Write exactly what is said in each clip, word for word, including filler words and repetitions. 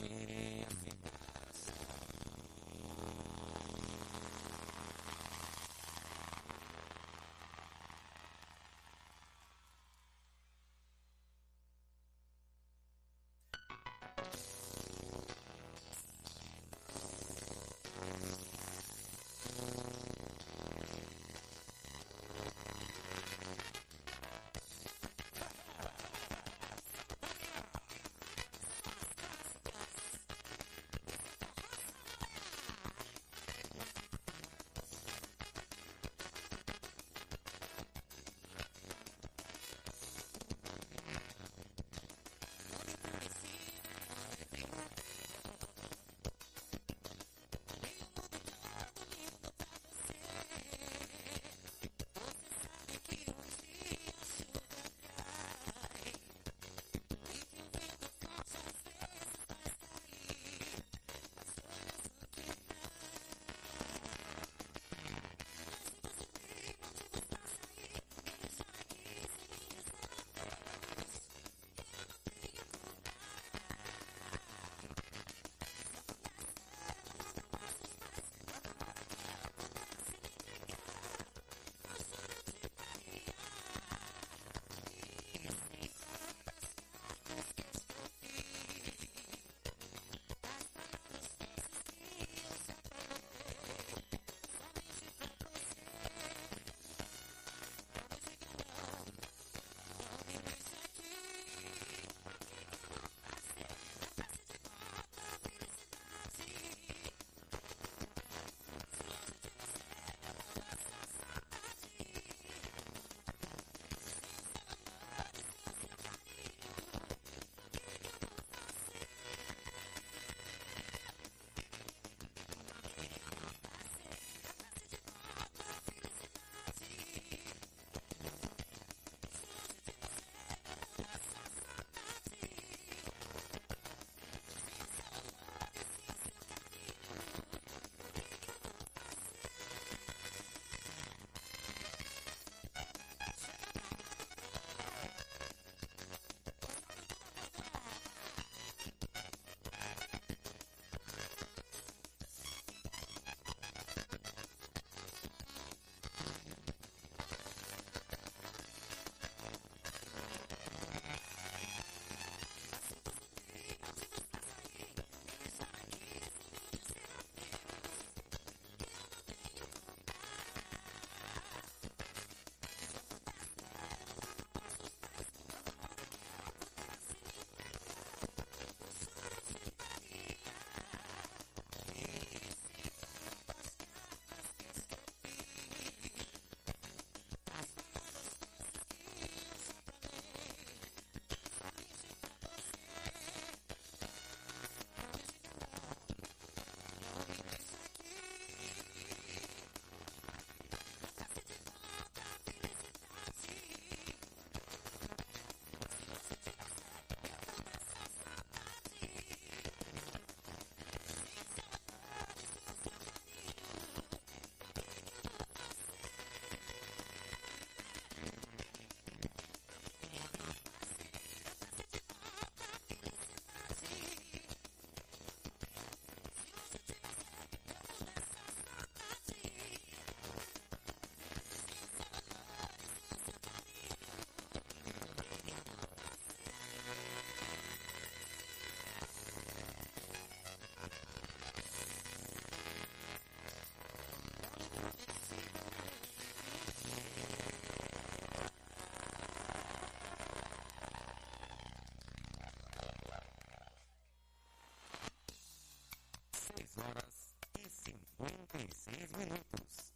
horas e cinquenta e seis minutos.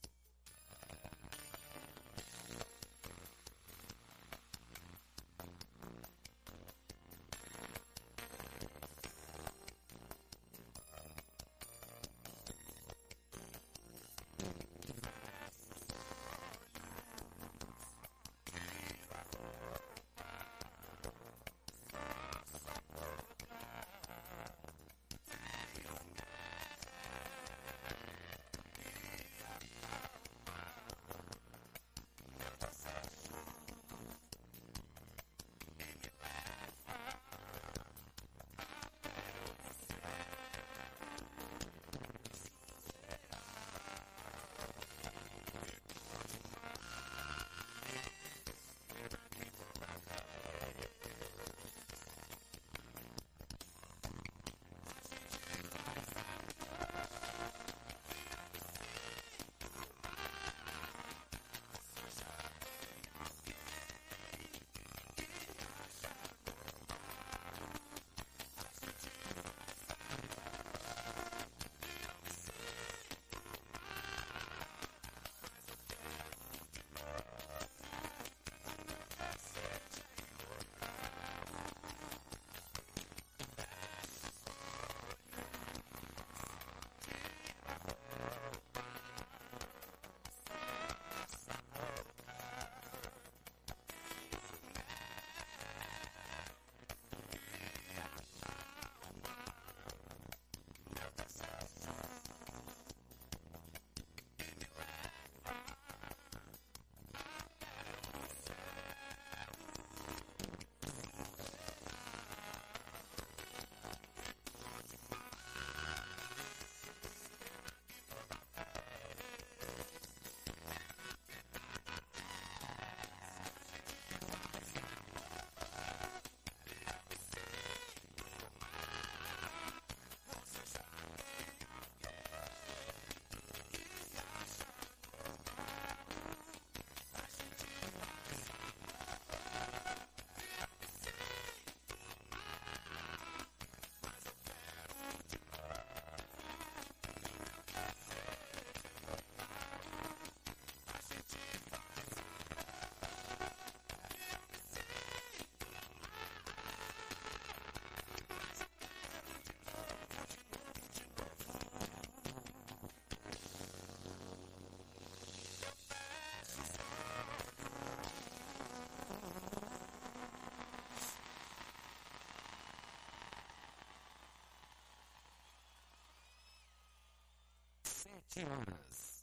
sete horas.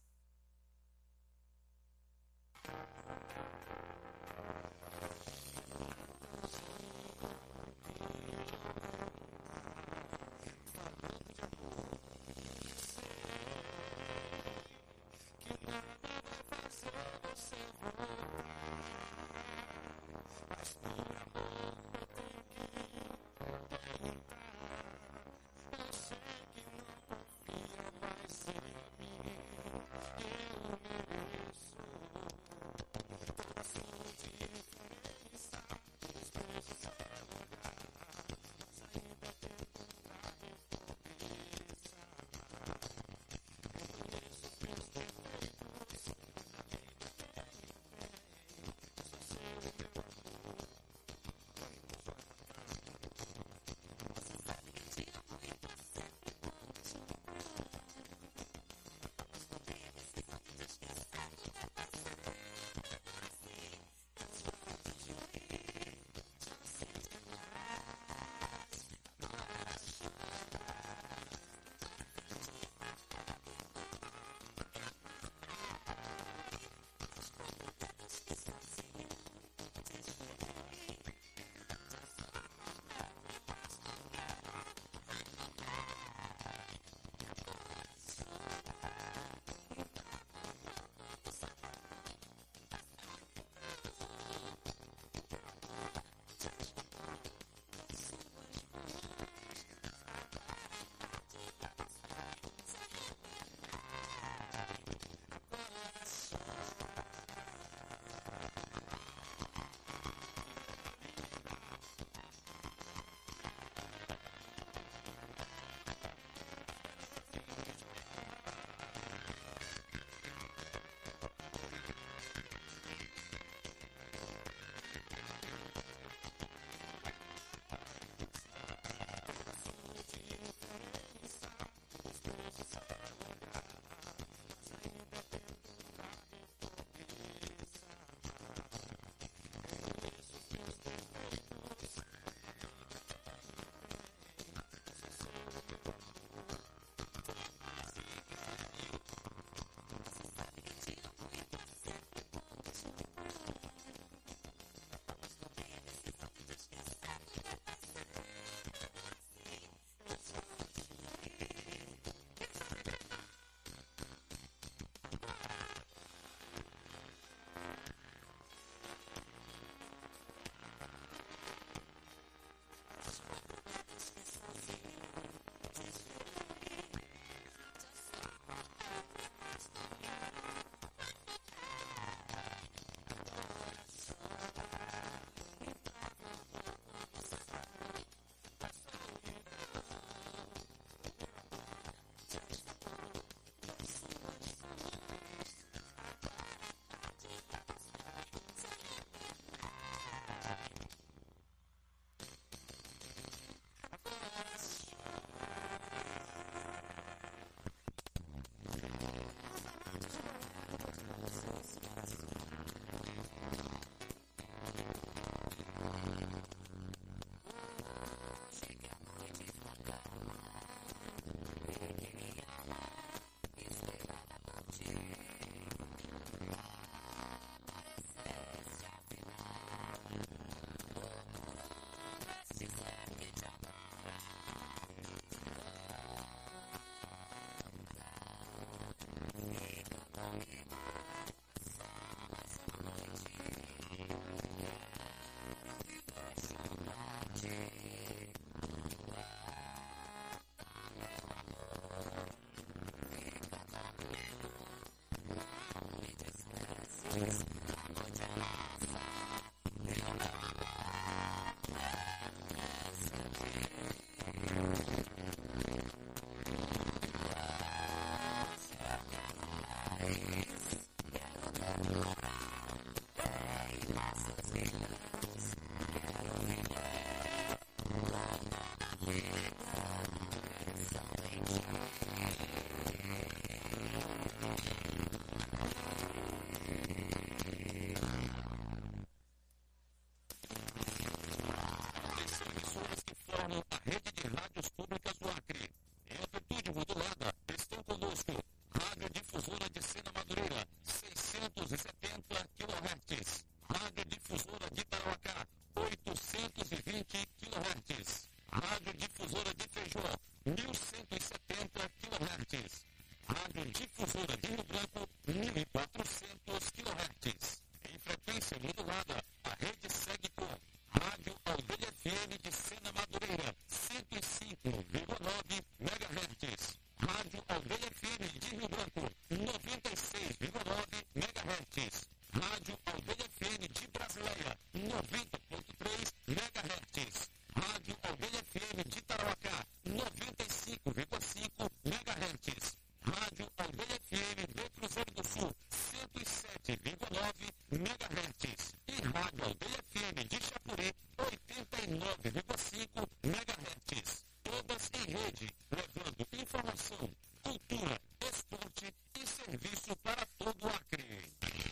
mil cento e setenta quilohertz. Rádio Difusora de Rio Branco, mil e quatrocentos quilohertz. Em frequência modulada, a rede segue com Rádio Aldeia F M de Sena Madureira, cento e cinco vírgula nove megahertz. Rádio Aldeia F M de Rio Branco, noventa e seis vírgula nove megahertz. Rádio Aldeia F M de Brasileia, noventa vírgula três megahertz. Rádio Aldeia F M de Tarauacá, noventa e cinco vírgula cinco megahertz. Rádio Aldeia F M do Cruzeiro do Sul, cento e sete vírgula nove megahertz. E Rádio Aldeia F M de Chapuri, oitenta e nove vírgula cinco megahertz. Todas em rede, levando informação, cultura, esporte e serviço para todo o Acre.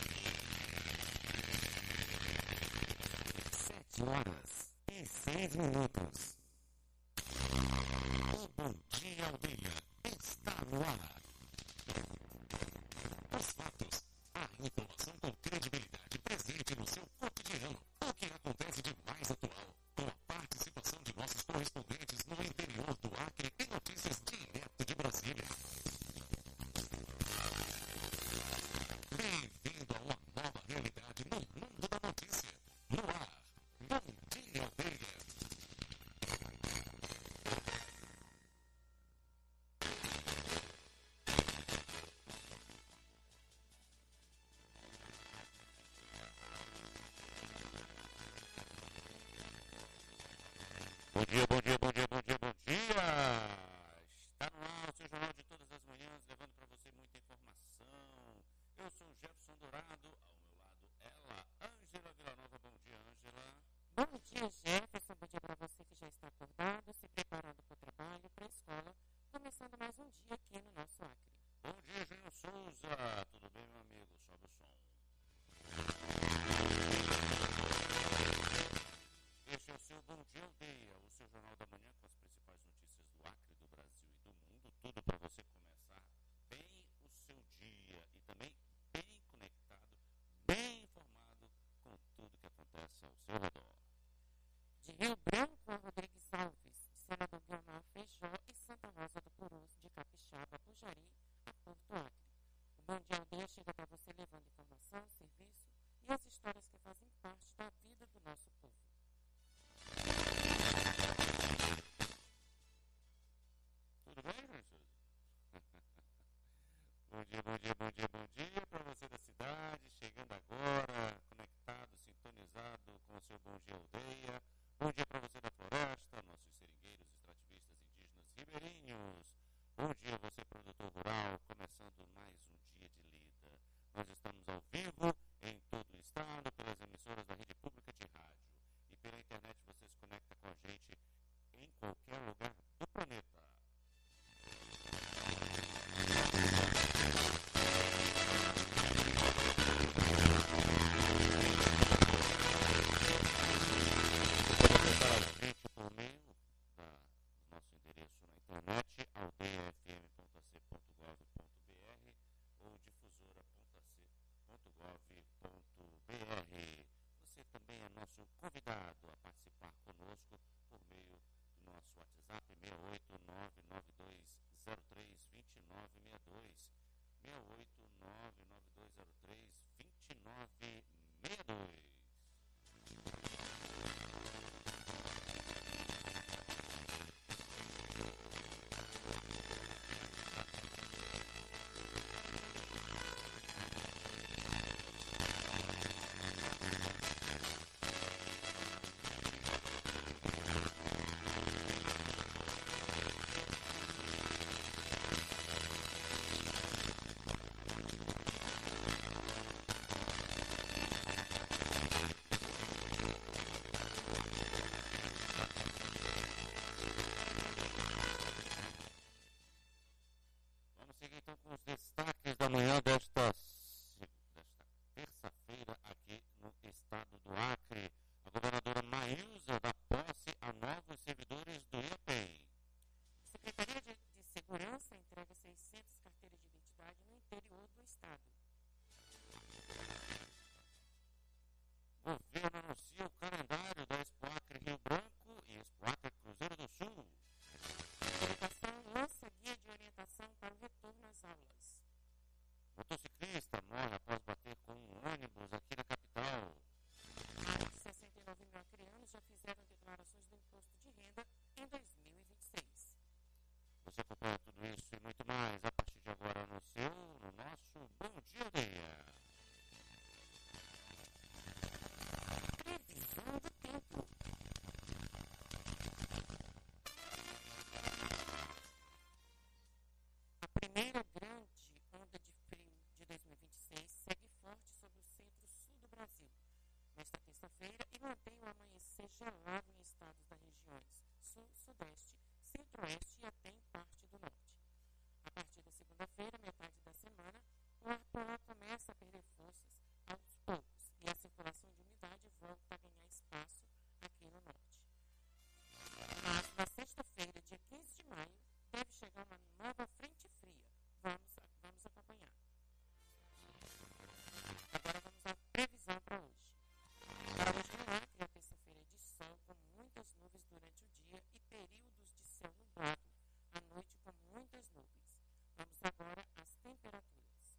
Sete horas e seis minutos. O Bom Dia Aldeia está no ar. Os fatos, a informação com credibilidade presente no seu cotidiano. O que acontece de mais atual, com a participação de nossos correspondentes no interior do Acre e notícias direto de Brasília. Bem-vindo a uma nova realidade no mundo da notícia. No ar, Bom Dia Aldeia. Bom dia, bom dia, bom dia, bom dia, bom dia! Está no ar o seu jornal de todas as manhãs, levando para você muita informação. Eu sou o Jefferson Dourado, ao meu lado ela, Ângela Villanova. Bom dia, Ângela. Bom dia, Jefferson. Bom dia para você que já está acordado, se preparando para o trabalho, para a escola. Começando mais um dia aqui no nosso Acre. Bom dia, Júnior Souza. Tudo bem, meu amigo? Sobe o som. Este é o seu Bom Dia Aldeia, o seu jornal da manhã com as principais notícias do Acre, do Brasil e do mundo. Tudo para você começar bem o seu dia e também bem conectado, bem informado com tudo que acontece ao seu redor. De Rio Branco a Rodrigues Alves, de Senador Guilmar Feijó e Santa Rosa do Purus, de Capixaba, Pujari, a Porto Acre. O Bom Dia Aldeia chega para você levando informação, serviço e as histórias que fazem parte da vida do nosso povo. Tudo bem, Júnior Souza? Bom dia, bom dia, bom dia, bom dia para você da cidade, chegando agora, conectado, sintonizado com o seu Bom Dia Aldeia. Bom dia para você da floresta, nossos seringueiros, extrativistas, indígenas, ribeirinhos. Bom dia você, produtor rural, começando mais um dia de lida. Nós estamos ao vivo em todo o estado, pelas emissoras da rede pública de rádio. E pela internet você se conecta com a gente em qualquer lugar do planeta. Para a gente por meio da, do nosso endereço na internet, aldeia f m ponto a c ponto gov ponto b r ou difusora ponto a c ponto gov ponto b r. Você também é nosso convidado a participar conosco por meio do nosso WhatsApp seis oito nove nove dois zero três dois nove seis dois, seis oito nove nove dois zero três dois nove seis dois. Os destaques da manhã desta, desta terça-feira aqui no estado do Acre. A governadora Maísa dá posse a novos servidores do IAPEM. Secretaria de, de Segurança entrega seiscentas carteiras de identidade no interior do estado. Governo anuncia o calendário da Expo Acre Rio Branco e Expo Acre Cruzeiro do Sul. A delegação primeira grande onda de frio de dois mil e vinte e seis segue forte sobre o centro-sul do Brasil nesta terça-feira e mantém o amanhecer gelado em estados das regiões sul, sudeste, centro-oeste e até em parte do norte. A partir da segunda-feira, metade da semana, o ar polar começa a perder forças aos poucos e a circulação de umidade volta a ganhar espaço aqui no norte. Mas na sexta-feira, dia quinze de maio, deve chegar uma nova frente fria. Vamos, vamos acompanhar. Agora vamos à previsão para hoje. Para hoje no Acre, a terça-feira é de sol com muitas nuvens durante o dia e períodos de céu nublado à noite com muitas nuvens. Vamos agora às temperaturas.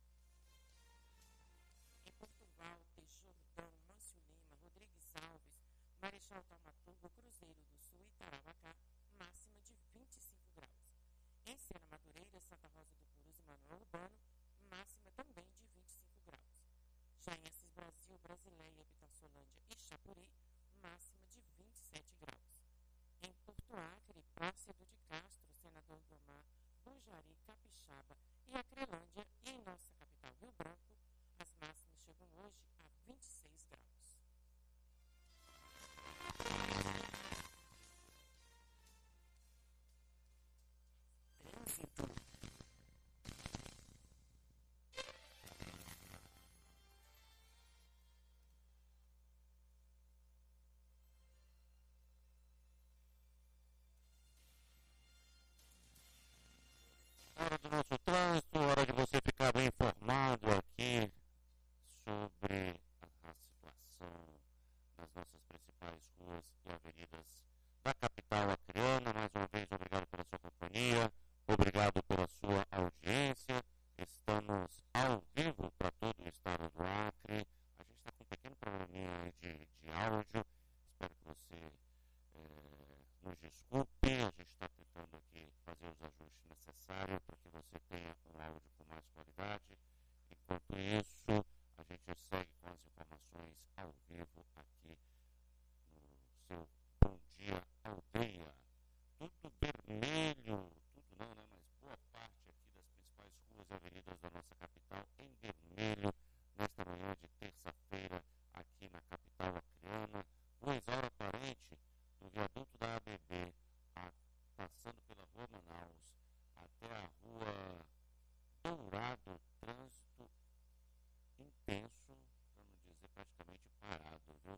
Em Portugal, Jordão, Mâncio Lima, Rodrigues Alves, Marechal Taumaturgo, Cruzeiro do Sul e Tarauacá, máxima de vinte e cinco graus. Em Sena Madureira, Santa Rosa do Purus e Manuel Urbano, máxima também de vinte e cinco graus. Já em Assis Brasil, Brasileia, Habitaçolândia e Chapuri, máxima de vinte e sete graus. Em Porto Acre, Plácido de Castro, Senador Guiomar, Bujari, Capixaba e Acrelândia, e em nossa capital Rio Branco, as máximas chegam hoje a vinte e seis graus. Trânsito. Hora do nosso trânsito, hora de você ficar bem informado aqui sobre a situação nas nossas principais ruas e avenidas da capital acreana. Mais uma vez, obrigado pela sua companhia, obrigado pela sua audiência. Estamos ao vivo para todo o estado do Acre. A gente está com um pequeno probleminha aí de, de áudio. Espero que você eh, nos desculpe. A gente está tentando aqui fazer os ajustes necessários para que você tenha um áudio com mais qualidade. Enquanto isso, a gente segue com as informações ao vivo aqui no seu Bom Dia Aldeia. Tudo vermelho, tudo não, né? Mas boa parte aqui das principais ruas e avenidas da nossa capital em vermelho nesta manhã de terça-feira aqui na capital acreana. Rua Isaura Parente, do viaduto da A B B, a, passando pela Rua Manaus até a Rua Dourado, trânsito intenso, para não dizer praticamente parado, viu?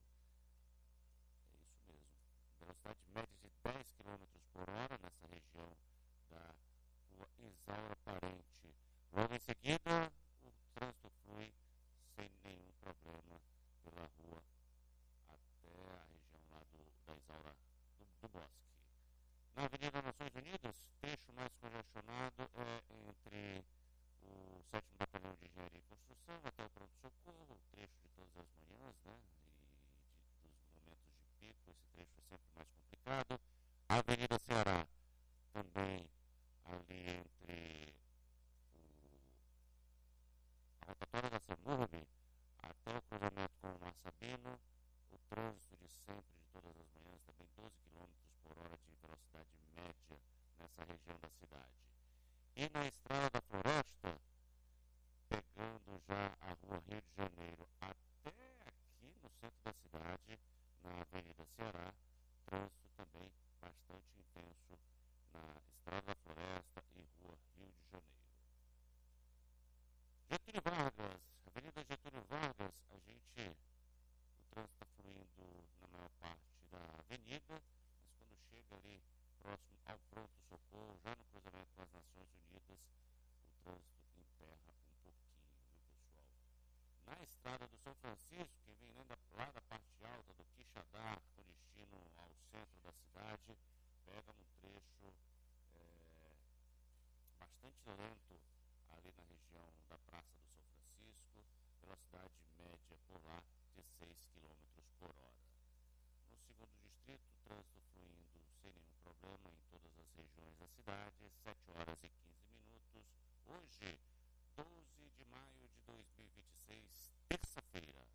É isso mesmo. Velocidade média de dez quilômetros por hora nessa região da Rua Isaura Parente. Logo em seguida, o trânsito flui sem nenhum problema pela rua até a região lá do, da Isaura do, do Bosque. Na Avenida Nações Unidas, trecho mais congestionado é entre o sétimo Batalhão de Engenharia e Construção até o pronto-socorro, trecho de todas as manhãs, né? E de, dos momentos de pico, esse trecho é sempre mais complicado. A Avenida Ceará, também ali entre o, a rotatória da Semurbe até o cruzamento com o Mar Sabino, o trânsito de sempre, de todas as manhãs, também doze quilômetros por hora de velocidade média nessa região da cidade. E na Estrada da Floresta, pegando já a Rua Rio de Janeiro até aqui no centro da cidade, na Avenida Ceará, trânsito também bastante intenso na Estrada da Floresta e Rua Rio de Janeiro. Getúlio Vargas, Avenida Getúlio Vargas, a gente, o trânsito está fluindo na maior parte da avenida, mas quando chega ali próximo ao pronto-socorro, já no cruzamento com as Nações Unidas, o trânsito emperra um pouquinho, viu, pessoal? Na estrada do São Francisco, quem vem lá da, lá da parte alta do Quixadá, com destino ao centro da cidade, pega um trecho é, bastante lento ali na região da Praça do São Francisco, velocidade média por lá de seis quilômetros por hora. No segundo distrito, trânsito fluindo sem nenhum problema em todas as regiões da cidade, sete horas e quinze minutos. Hoje, doze de maio de dois mil e vinte e seis, terça-feira.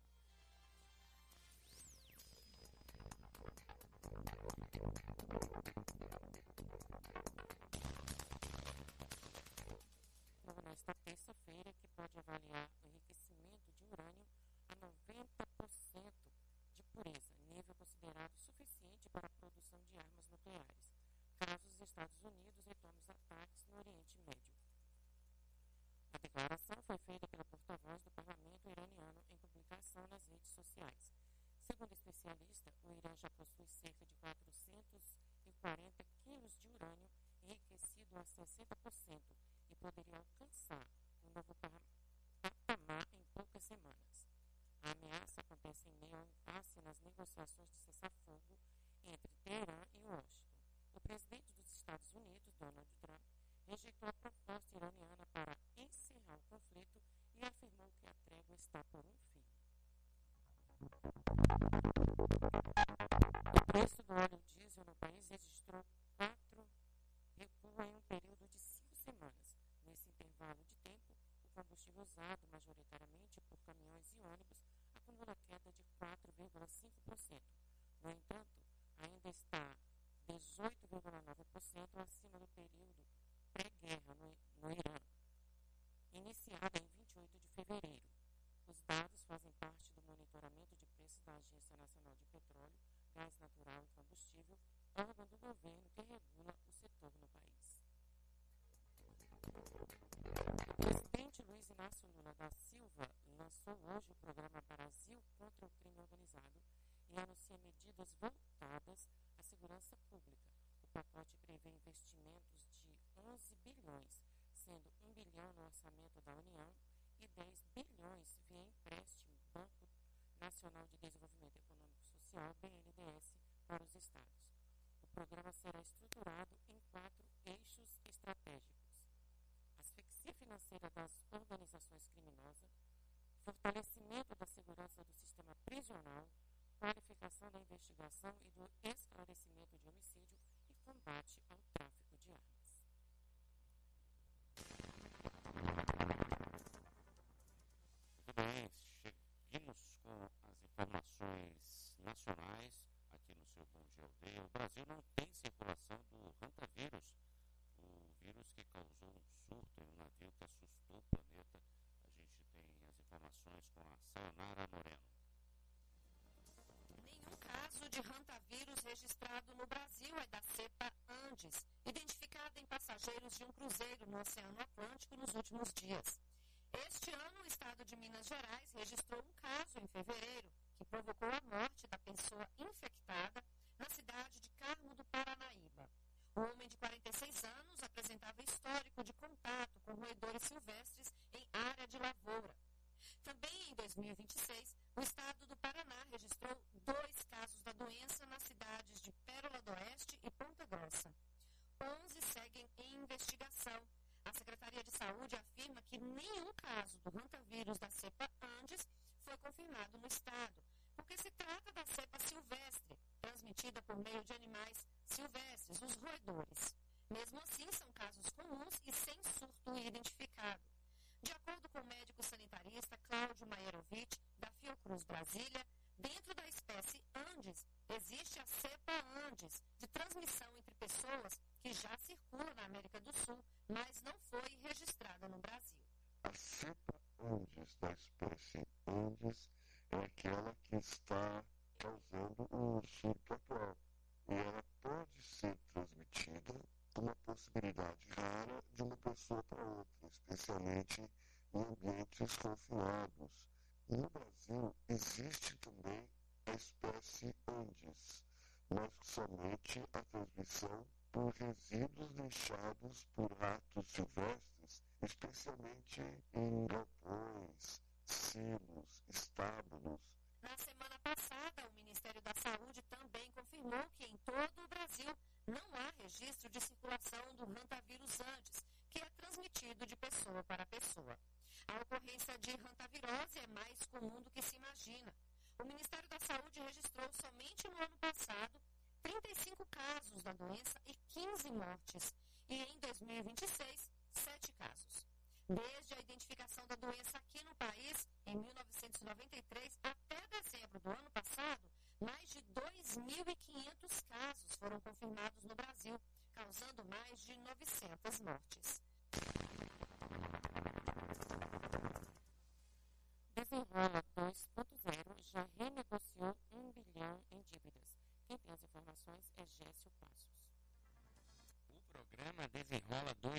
declaração foi feita pela porta-voz do parlamento iraniano em publicação nas redes sociais. Segundo especialista, o Irã já possui cerca de quatrocentos e quarenta quilos de urânio enriquecido a sessenta por cento e poderia alcançar um novo patamar em poucas semanas. A ameaça acontece em meio a um impasse nas negociações de cessar-fogo entre Teherã e Washington. O presidente dos Estados Unidos, Donald Trump, rejeitou a proposta iraniana para encerrar o conflito e afirmou que a trégua está por um fim. O preço do óleo diesel no país registrou quatro recua em um período de cinco semanas. Nesse intervalo de tempo, o combustível usado majoritariamente por caminhões e ônibus acumula queda de quatro vírgula cinco por cento. No entanto, ainda está dezoito vírgula nove por cento acima do período pré-guerra no, no Irã, iniciada em vinte e oito de fevereiro. Os dados fazem parte do monitoramento de preços da Agência Nacional de Petróleo, Gás Natural e Combustível, órgão do governo que regula o setor no país. O presidente Luiz Inácio Lula da Silva lançou hoje o programa Brasil contra o Crime Organizado e anuncia medidas voltadas à segurança pública. O pacote prevê investimentos de onze bilhões, sendo um bilhão no orçamento da União e dez bilhões via empréstimo Banco Nacional de Desenvolvimento Econômico e Social, B N D E S, para os estados. O programa será estruturado em quatro eixos estratégicos: asfixia financeira das organizações criminosas, fortalecimento da segurança do sistema prisional, qualificação da investigação e do esclarecimento de homicídio e combate ao tráfico de armas. Muito bem, seguimos com as informações nacionais aqui no seu Bom Dia Aldeia. O Brasil não tem circulação do hantavírus, o vírus que causou um surto em um navio que assustou o planeta. A gente tem as informações com a Sayonara Moreno. Nenhum caso de hantavírus registrado no Brasil é da cepa Andes, identificada em passageiros de um cruzeiro no Oceano Atlântico nos últimos dias. Este ano, o estado de Minas Gerais registrou um caso em fevereiro, que provocou a morte da pessoa infectada na cidade de Carmo do Paranaíba. O homem de quarenta e seis anos apresentava histórico de contato com roedores silvestres em área de lavoura. Também em dois mil e vinte e seis, o estado do Paraná registrou dois casos da doença nas cidades de Pérola do Oeste e Ponta Grossa. onze seguem em investigação. A Secretaria de Saúde afirma que nenhum caso do hantavírus da cepa Andes foi confirmado no estado, porque se trata da cepa silvestre, transmitida por meio de animais silvestres, os roedores. Mesmo assim, são casos comuns e sem surto identificado. De acordo com o médico sanitarista Cláudio Maierovic, da Fiocruz Brasília, dentro da espécie Andes, existe a cepa Andes, de transmissão entre pessoas que já circula na América do Sul, mas não foi registrada no Brasil. A cepa Andes da espécie Andes é aquela que está causando o surto atual. E ela pode ser transmitida, uma possibilidade rara, de uma pessoa para outra, especialmente em ambientes confinados. No Brasil, existe também a espécie Andes, mas somente a transmissão por resíduos deixados por ratos silvestres, especialmente em galpões, silos, estábulos. Na semana passada, o Ministério da Saúde também confirmou que em todo o Brasil não há registro de circulação do hantavírus Andes, que é transmitido de pessoa para pessoa. A ocorrência de hantavirose é mais comum do que se imagina. O Ministério da Saúde registrou somente no ano passado trinta e cinco casos da doença e quinze mortes. E em dois mil e vinte e seis, sete casos. Desde a identificação da doença aqui no país, em mil novecentos e noventa e três, até dezembro do ano passado, mais de dois mil e quinhentos casos foram confirmados no Brasil, causando mais de novecentas mortes. Desenrola dois ponto zero já renegociou um bilhão em dívidas. Quem tem as informações é Gécio Passos. O programa Desenrola dois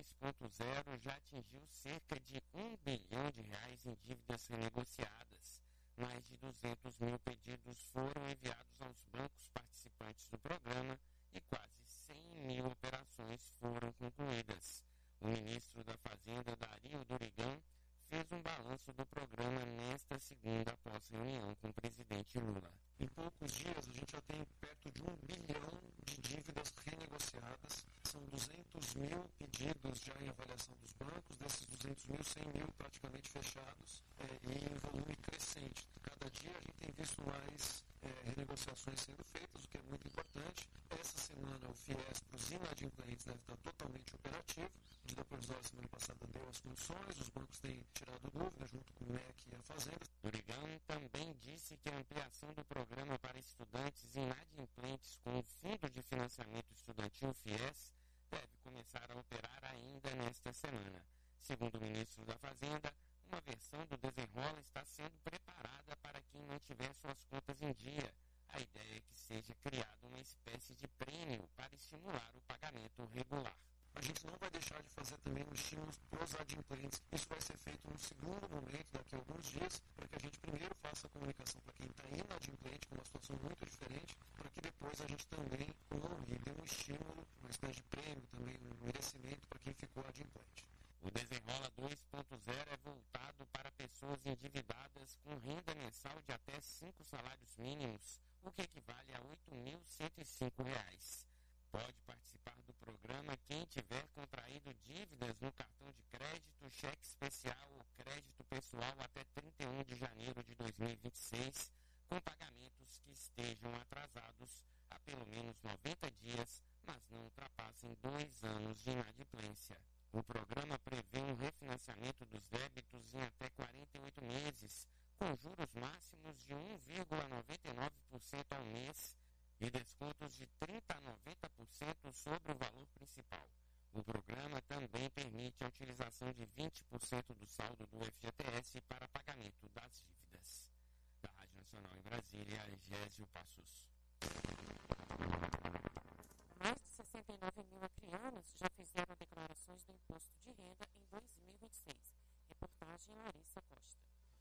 dois ponto zero já atingiu cerca de um bilhão de reais em dívidas renegociadas. Mais de duzentos mil pedidos foram enviados aos bancos participantes do programa e quase cem mil operações foram concluídas. O ministro da Fazenda, Dario Durigan, fez um balanço do programa nesta segunda após reunião com o presidente Lula. Em poucos dias, a gente já tem perto de um bilhão de dívidas renegociadas. São duzentos mil pedidos já em avaliação dos bancos. Desses duzentos mil, cem mil praticamente fechados é, e em volume crescente. Cada dia a gente tem visto mais é, renegociações sendo feitas, o que é muito importante. Essa semana, o FIES para os inadimplentes deve estar totalmente operativo. A medida provisória semana passada deu as condições, os bancos têm tirado dúvidas junto com o M E C e a Fazenda. Durigan também disse que a ampliação do programa para estudantes inadimplentes com o Fundo de Financiamento Estudantil FIES deve começar a operar ainda nesta semana. Segundo o ministro da Fazenda, uma versão do Desenrola está sendo preparada para quem não tiver suas contas em dia. A ideia é que seja criada uma espécie de prêmio para estimular o pagamento regular. A gente não vai deixar de fazer também um estímulo para os adimplentes. Isso vai ser feito no segundo momento, daqui a alguns dias, para que a gente primeiro faça a comunicação para quem está inadimplente, com uma situação muito diferente, para que depois a gente também honre e dê um estímulo, uma espécie de prêmio, também um merecimento para quem ficou adimplente. O Desenrola dois ponto zero é voltado para pessoas endividadas com renda mensal de até cinco salários mínimos, o que equivale a oito mil cento e cinco reais. Pode participar do programa quem tiver contraído dívidas no cartão de crédito, cheque especial ou crédito pessoal até trinta e um de janeiro de dois mil e vinte e seis, com pagamentos que estejam atrasados há pelo menos noventa dias, mas não ultrapassem dois anos de inadimplência. O programa prevê um refinanciamento dos débitos em até quarenta e oito meses, com juros máximos de um vírgula noventa e nove por cento ao mês e descontos de trinta por cento a noventa por cento sobre o valor principal. O programa também permite a utilização de vinte por cento do saldo do F G T S para pagamento das dívidas. Da Rádio Nacional em Brasília, Egésio Passos. Mais de sessenta e nove mil acrianos já fizeram declarações do imposto de renda em dois mil e vinte e seis. Reportagem Larissa Costa.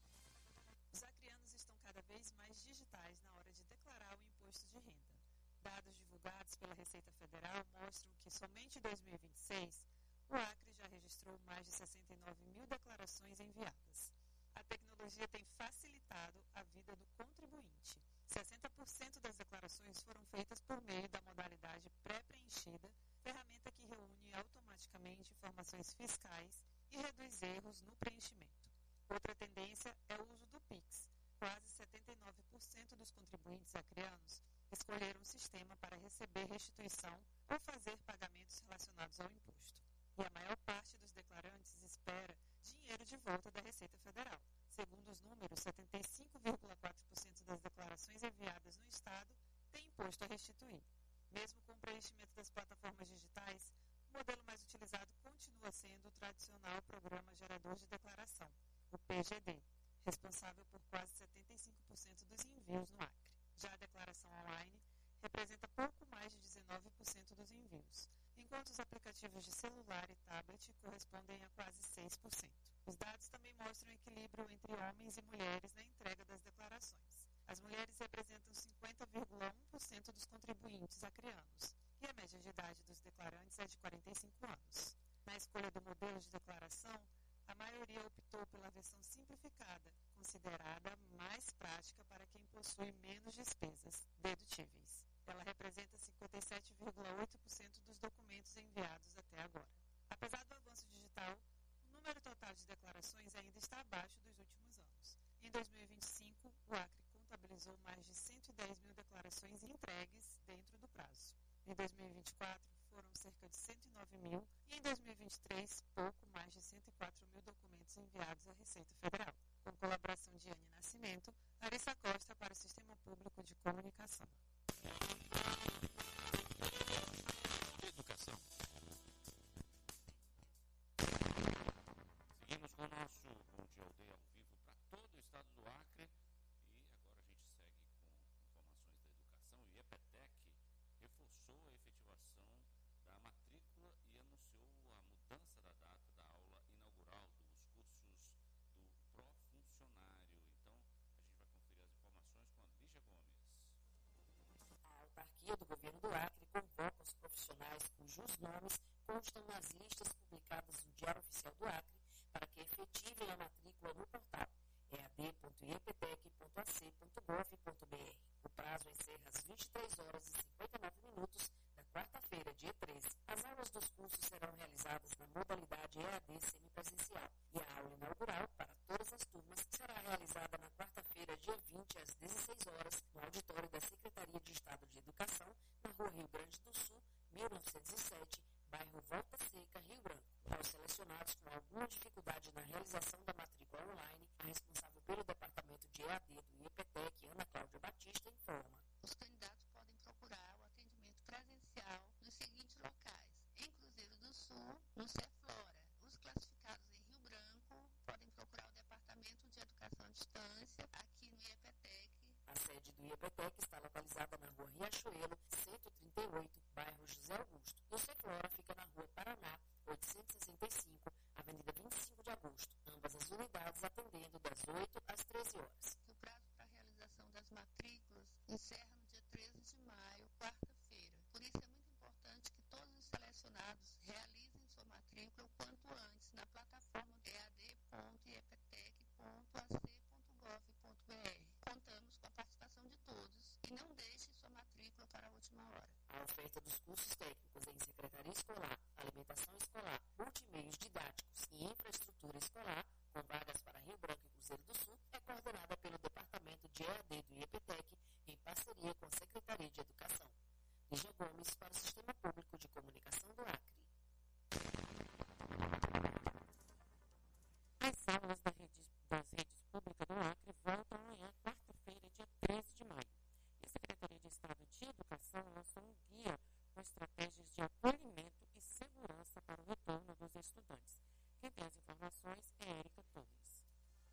Os acrianos estão cada vez mais digitais na hora de declarar o imposto de renda. Dados divulgados pela Receita Federal mostram que somente em dois mil e vinte e seis, o Acre já registrou mais de sessenta e nove mil declarações enviadas. A tecnologia tem facilitado a vida do contribuinte. sessenta por cento das declarações foram feitas por meio da modalidade pré-preenchida, ferramenta que reúne automaticamente informações fiscais e reduz erros no preenchimento. Outra tendência é o uso do Pix. Quase setenta e nove por cento dos contribuintes acreanos escolheram o sistema para receber restituição ou fazer pagamentos relacionados ao imposto. E a maior parte dos declarantes espera dinheiro de volta da Receita Federal. Segundo os números, setenta e cinco vírgula quatro por cento das declarações enviadas no Estado têm imposto a restituir. Mesmo com o preenchimento das plataformas digitais, o modelo mais utilizado continua sendo o tradicional Programa Gerador de Declaração, o P G D, responsável por quase setenta e cinco por cento dos envios no Acre. Já a declaração online representa pouco mais de dezenove por cento dos envios, enquanto os aplicativos de celular e tablet correspondem a quase seis por cento. Os dados também mostram o equilíbrio entre homens e mulheres na entrega das declarações. As mulheres representam cinquenta vírgula um por cento dos contribuintes acreanos, e a média de idade dos declarantes é de quarenta e cinco anos. Na escolha do modelo de declaração, a maioria optou pela versão simplificada, considerada mais prática para quem possui menos despesas dedutíveis. Ela representa cinquenta e sete vírgula oito por cento dos documentos enviados até agora. Apesar do avanço digital, o número total de declarações ainda está abaixo dos últimos anos. Em dois mil e vinte e cinco, o Acre contabilizou mais de cento e dez mil declarações entregues dentro do prazo. Em dois mil e vinte e quatro, foram cerca de cento e nove mil e em dois mil e vinte e três, pouco mais de cento e quatro mil documentos enviados à Receita Federal. Com colaboração de Anne Nascimento, Larissa Costa para o Sistema Público de Comunicação. Educação. Seguimos com o nosso Bom Dia Aldeia ao vivo para todo o estado do Acre. E agora a gente segue com informações da educação. O IEPTEC reforçou a efetivação da matrícula e anunciou a mudança do Acre convoca os profissionais cujos nomes constam nas listas publicadas no Diário Oficial do Acre para que efetivem a matrícula no portal e a d ponto i e p t e c ponto a c ponto gov ponto b r. O prazo encerra às vinte e três horas e cinquenta e nove minutos da quarta-feira, dia treze. As aulas dos cursos serão realizadas na modalidade E A D semipresencial e a aula inaugural para todas as turmas será realizada na quarta-feira, dia vinte, às dezesseis horas, no auditório da Secretaria de Estado de Educação, na Rua Rio Grande do Sul, mil novecentos e sete, bairro Volta Seca, Rio Branco. Aos selecionados com alguma dificuldade na realização da matrícula online, a responsável pelo Departamento de E A D do I E P T E C, Ana Cláudia Batista, informa. Os candidatos podem procurar o atendimento presencial nos seguintes locais: em Cruzeiro do Sul, no Ceflora. Os classificados em Rio Branco podem procurar o Departamento de Educação à Distância, aqui no I E P T E C. A sede do I E P T E C está localizada na Rua Riachuelo, cento e trinta e oito, bairro José Augusto. E o Ceflora fica na Rua Paraná, oitocentos e sessenta e cinco, Avenida vinte e cinco de agosto. Ambas as unidades atendendo das oito às treze horas. O prazo para a realização das matrículas encerra no dia treze de maio, quarta-feira. Por isso é muito importante que todos os selecionados realizem sua matrícula o quanto antes na plataforma e a d ponto i e p t e c ponto a c ponto gov ponto b r. Contamos com a participação de todos e não deixe sua matrícula para a última hora. A oferta dos cursos técnicos em Secretaria Escolar, Alimentação Escolar, Multimeios Didáticos e Infraestrutura Escolar, com vagas para Rio Branco e Cruzeiro do Sul, é coordenada pelo Departamento de E A D do I E P T E C, em parceria com a Secretaria de Educação. Lígia Gomes, para o Sistema Público de Comunicação do Acre. As aulas da rede, das redes públicas do Acre voltam amanhã, quarta-feira, dia treze de maio. E a Secretaria de Estado de Educação lançou um guia com estratégias de acolhimento e segurança para o retorno dos estudantes. Quem tem as informações é Érica Torres.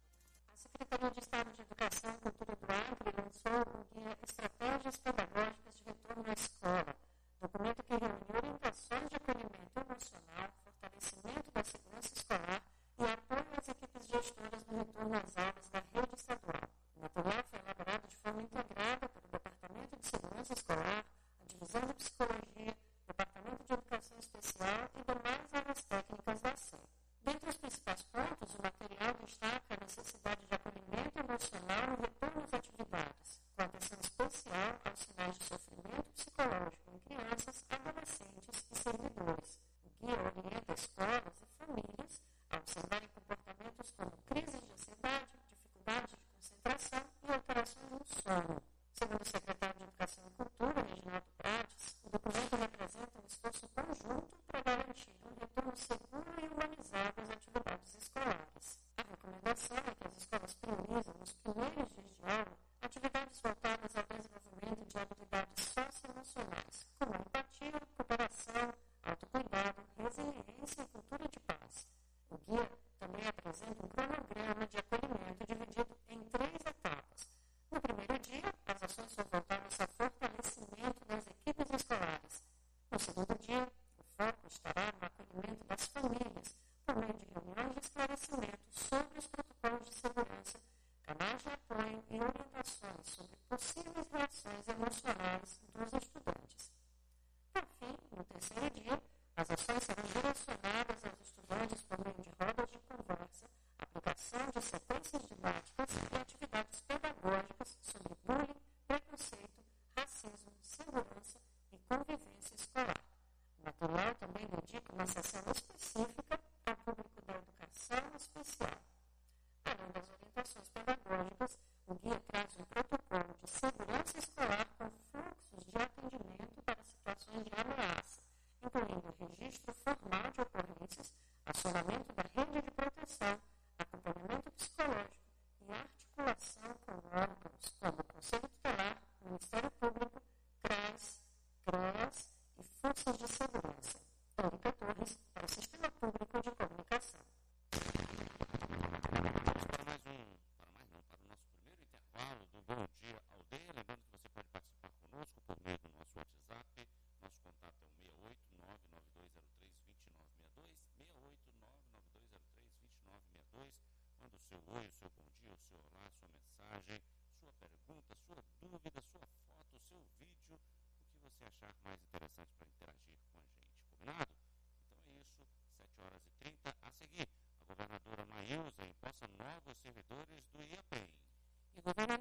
A Secretaria de Estado de Educação e Cultura do Acre lançou o guia Estratégias Pedagógicas de Retorno à Escola, documento que reúne orientações de acolhimento emocional, fortalecimento da segurança escolar e apoio às equipes gestoras no retorno às aulas da rede estadual. O material foi elaborado de forma integrada pelo Departamento de Segurança Escolar, a Divisão de Psicologia, Departamento de Educação Especial e demais áreas técnicas da S E. Dentre os principais pontos, o material destaca a necessidade de acolhimento emocional no retorno às atividades, com atenção especial aos sinais de sofrimento psicológico em crianças, adolescentes e servidores. O guia orienta escolas e famílias a observarem comportamentos como crises de ansiedade, dificuldade de concentração e alterações no sono. Segundo o secretário de Educação e Cultura, Reginaldo Prates, o documento representa um esforço conjunto para garantir um retorno seguro e humanizado às atividades escolares. A recomendação é que as escolas priorizem, nos primeiros dias de aula, atividades voltadas ao desenvolvimento de habilidades socioemocionais, como empatia, cooperação, autocuidado, resiliência e cultura de paz. O guia também apresenta um cronograma de acolhimento dividido em três etapas. No primeiro dia, as ações são voltadas ao fortalecimento das equipes escolares. No segundo dia, o foco estará no acolhimento das famílias, por meio de reuniões de esclarecimento sobre os protocolos de segurança, canais de apoio e orientações sobre possíveis reações emocionais dos estudantes. Por fim, no terceiro dia, as ações serão direcionadas aos estudantes por meio de rodas de conversa, aplicação de sequências didáticas e atividades pedagógicas sobre bullying, preconceito, racismo, segurança e convivência escolar. O material também dedica uma sessão específica ao público da educação especial. Além das orientações pedagógicas, o guia traz um protocolo de segurança escolar com fluxos de atendimento para situações de ameaça, incluindo o registro formal de ocorrências, acionamento da rede de proteção, acompanhamento psicológico e articulação com órgãos como o Conselho Tutelar, Ministério Público, CRAS, CREAS e forças de segurança. Érica Torres, para o Sistema Público de Comunicação. Para mais um, para mais não, para o nosso primeiro intervalo do Bom Dia Aldeia. Lembrando que você pode participar conosco por meio do nosso WhatsApp. Nosso contato é o seis oito nove nove dois zero três dois nove seis dois, seis oito nove nove dois zero três dois nove seis dois. Manda o seu oi, o seu bom dia, o seu olá, sua mensagem, sua pergunta, sua dúvida, sua foto, o seu vídeo, o que você você achar mais interessante para interagir com a gente. Combinado? Então é isso, sete horas e trinta. A seguir, a governadora Maílza empossa novos servidores do IAPEM. E o governador